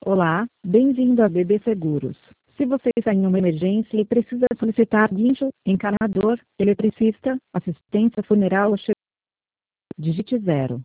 Olá, bem-vindo a BB Seguros. Se você está em uma emergência e precisa solicitar guincho, encanador, eletricista, assistência funeral ou digite 0.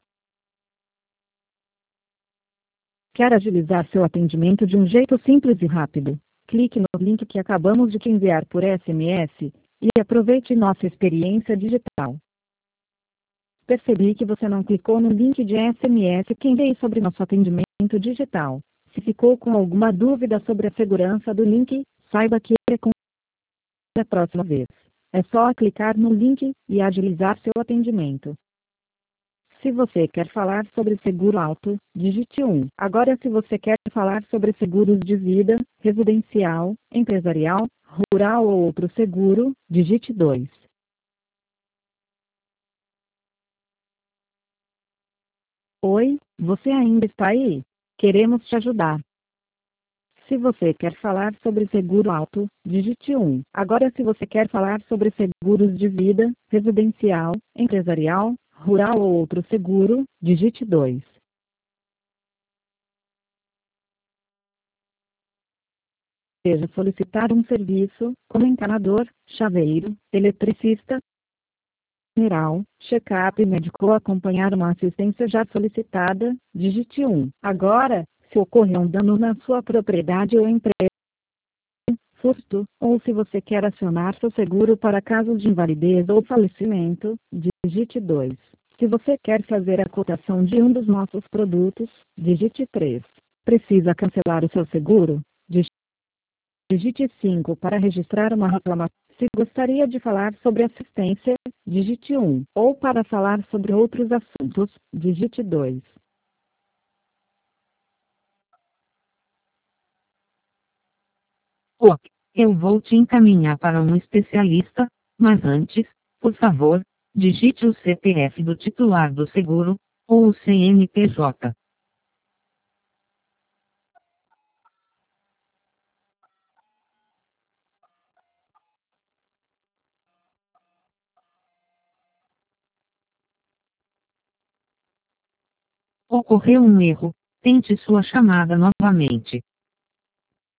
Quer agilizar seu atendimento de um jeito simples e rápido? Clique no link que acabamos de te enviar por SMS e aproveite nossa experiência digital. Percebi que você não clicou no link de SMS que enviei sobre nosso atendimento digital. Se ficou com alguma dúvida sobre a segurança do link, saiba que é com a próxima vez. É só clicar no link e agilizar seu atendimento. Se você quer falar sobre seguro auto, digite 1. Agora, se você quer falar sobre seguros de vida, residencial, empresarial, rural ou outro seguro, digite 2. Oi, você ainda está aí? Queremos te ajudar. Se você quer falar sobre seguro auto, digite 1. Agora, se você quer falar sobre seguros de vida, residencial, empresarial, rural ou outro seguro, digite 2. Deseja solicitar um serviço, como encanador, chaveiro, eletricista, funeral, check-up médico ou acompanhar uma assistência já solicitada, digite 1. Agora, se ocorrer um dano na sua propriedade ou empresa, furto, ou se você quer acionar seu seguro para casos de invalidez ou falecimento, digite 2. Se você quer fazer a cotação de um dos nossos produtos, digite 3. Precisa cancelar o seu seguro? Digite 5 para registrar uma reclamação. Se gostaria de falar sobre assistência, digite 1. Ou para falar sobre outros assuntos, digite 2. Ok, eu vou te encaminhar para um especialista, mas antes, por favor, digite o CPF do titular do seguro, ou o CNPJ. Ocorreu um erro, tente sua chamada novamente.